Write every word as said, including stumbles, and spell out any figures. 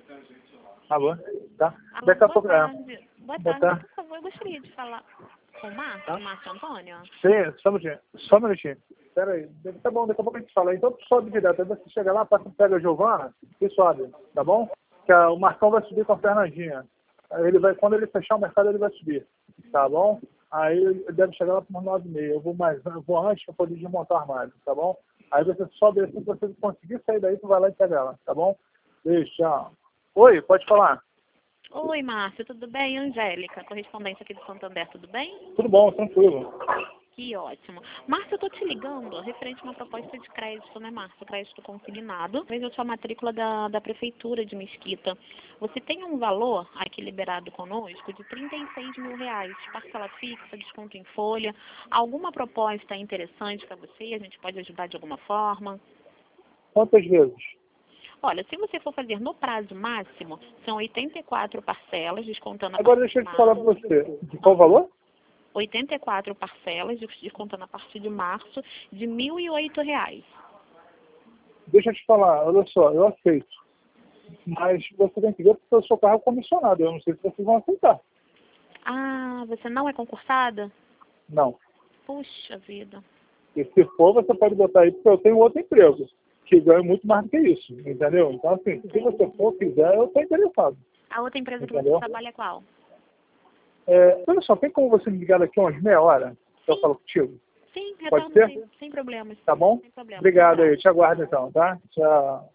Tá bom, tá? Alô, Daqui a boa pouco... tarde. Boa Boa tarde, tarde. por favor, eu gostaria de falar com o Márcio, Tá? Márcio Antônio. Sim, só um minutinho. Só um minutinho. Pera aí. Tá bom, daqui a pouco a gente fala. Então tu sobe direto. Aí você chega lá, passa, pega a Giovana e sobe, tá bom? Que a- o Marcão vai subir com a Fernandinha. Aí ele vai, quando ele fechar o mercado, ele vai subir, tá bom? Aí ele deve chegar lá por nove e meia. Eu vou mais, eu vou antes para poder desmontar o armário, tá bom? Aí você sobe assim, se você conseguir sair daí, tu vai lá e pega ela, tá bom? Beijo, tchau. Oi, pode falar. Oi, Márcio, tudo bem? Angélica, correspondente aqui do Santander, tudo bem? Tudo bom, tranquilo. Que ótimo. Márcio, eu tô te ligando referente a uma proposta de crédito, né, Márcio? Crédito consignado. Veja a sua matrícula da, da Prefeitura de Mesquita. Você tem um valor aqui liberado conosco de trinta e seis mil reais. Parcela fixa, desconto em folha. Alguma proposta interessante para você? A gente pode ajudar de alguma forma? Quantas vezes? Olha, se você for fazer no prazo máximo, são oitenta e quatro parcelas, descontando a Agora partir deixa de eu te falar para março. você. De qual valor? oitenta e quatro parcelas, descontando a partir de março, de mil e oito reais. Deixa eu te falar, olha só, eu aceito. Mas você tem que ver porque o seu carro é comissionado. Eu não sei se vocês vão aceitar. Ah, você não é concursada? Não. Puxa vida. E se for, você pode botar aí, porque eu tenho outro emprego, que ganha muito mais do que isso, entendeu? Então, assim, se você for, quiser, eu estou interessado. A outra empresa que você Entendeu? trabalha é qual? É, olha só, tem como você me ligar daqui a umas meia hora? Eu Sim, falo contigo? sim, Pode retorno ser? sem, sem problemas. Tá bom? Sem problemas. Um Obrigado abraço. aí, te aguardo então, tá? Tchau.